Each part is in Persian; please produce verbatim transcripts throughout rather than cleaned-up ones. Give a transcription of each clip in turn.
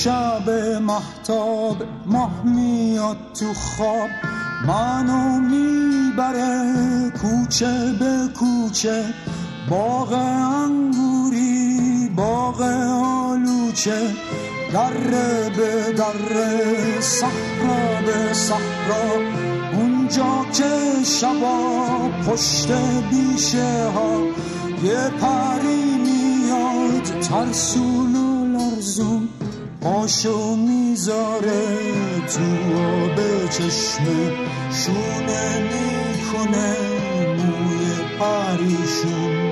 شب مهتاب ماه میاد تو خواب، منو میبره کوچه به کوچه، باغ انگوری باغ آلوچه، دره به دره صحرا به صحرا، اونجا که شبا پشت بیشه ها یه پری میاد ترسون و لرزون، پاشو میذاره تو آب چشمه، شونه میکنه موی پریشون.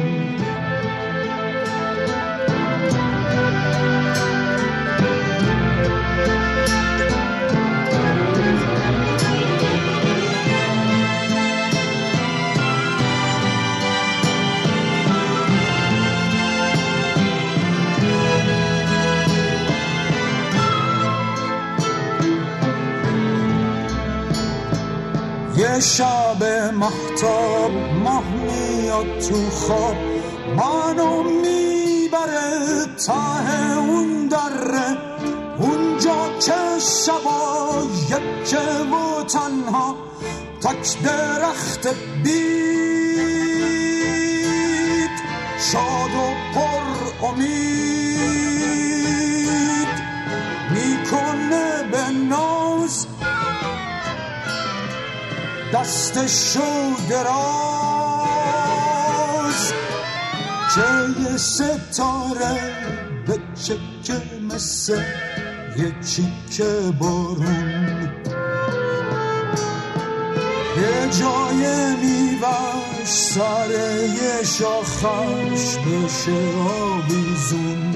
یه شب مهتاب ماه میاد تو خواب، منو میبره ته اون دره، اونجا که شبا یکه و تنها، تک درخت بید شاد و پر امید میکنه به ناز، دستشو دراز، که یه ستاره به چکه مثل یه چیکه بارون، یه جای میوش سر یه شاخش بشه آویزون.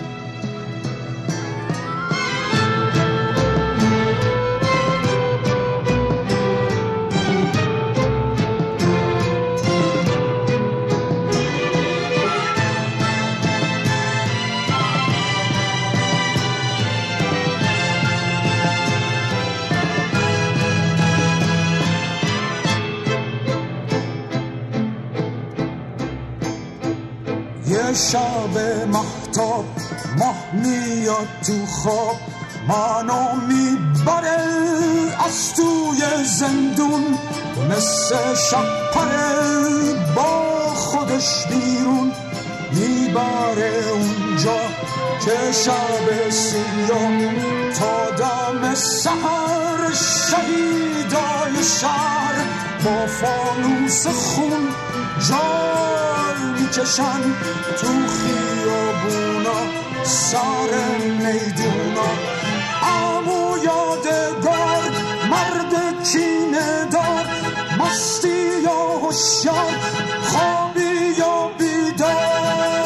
یه شب مهتاب ماه میاد تو خواب، منو میبره از توی زندون، مثل شب پره با خودش بیرون، میبره اونجا که شب سیاه تا دم سحر، شهیدای شهر با فانوس خون جار میکشن تو خیابونا سر میدونا. عمو یادگار مرد کینه دار، مستی یا هوشیار خوابی یا بیدار.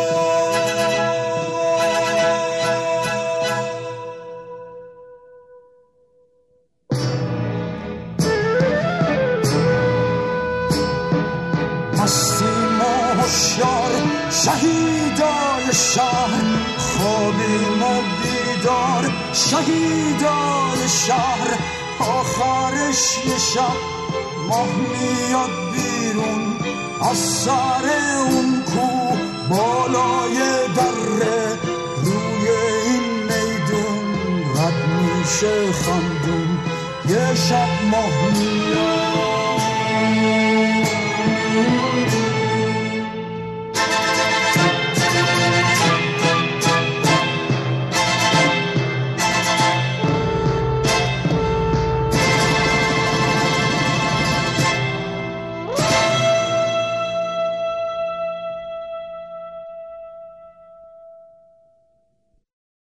مستی ما هوشیار شهیدای شهر، خوابی ما بیدار شهیدای شهر. آخرش یه شب ماه میاد بیرون از سر اون کو بالای دره، روی این میدون رد میشه خندون. یه شب ماه میاد